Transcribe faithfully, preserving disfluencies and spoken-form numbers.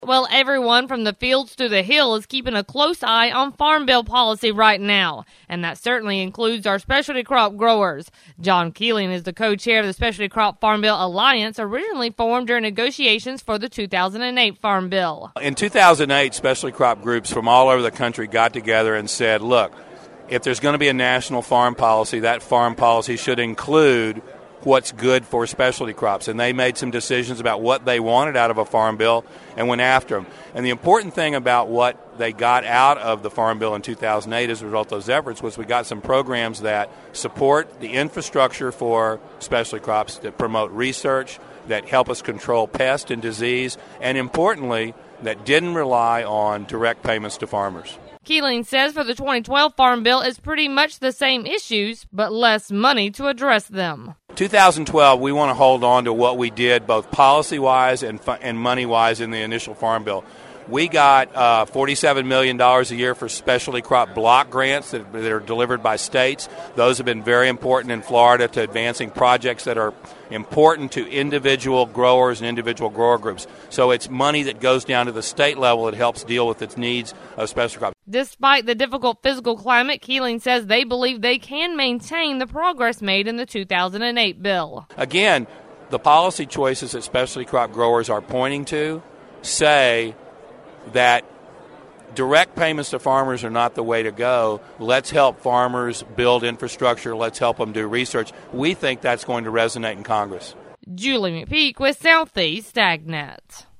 Well, everyone from the fields to the hill is keeping a close eye on Farm Bill policy right now, and that certainly includes our specialty crop growers. John Keeling is the co-chair of the Specialty Crop Farm Bill Alliance, originally formed during negotiations for the two thousand eight Farm Bill. In two thousand eight, specialty crop groups from all over the country got together and said, look, if there's going to be a national farm policy, that farm policy should include what's good for specialty crops. And they made some decisions about what they wanted out of a farm bill and went after them. And the important thing about what they got out of the farm bill in two thousand eight as a result of those efforts was we got some programs that support the infrastructure for specialty crops, that promote research, that help us control pest and disease, and importantly, that didn't rely on direct payments to farmers. Keeling says for the twenty twelve Farm Bill, it's pretty much the same issues, but less money to address them. two thousand twelve, we want to hold on to what we did both policy-wise and, fu- and money-wise in the initial Farm Bill. We got uh, forty-seven million dollars a year for specialty crop block grants that, that are delivered by states. Those have been very important in Florida to advancing projects that are important to individual growers and individual grower groups. So it's money that goes down to the state level that helps deal with its needs of specialty crops. Despite the difficult physical climate, Keeling says they believe they can maintain the progress made in the two thousand eight bill. Again, the policy choices that specialty crop growers are pointing to say that direct payments to farmers are not the way to go. Let's help farmers build infrastructure. Let's help them do research. We think that's going to resonate in Congress. Julie McPeak with Southeast AgNet.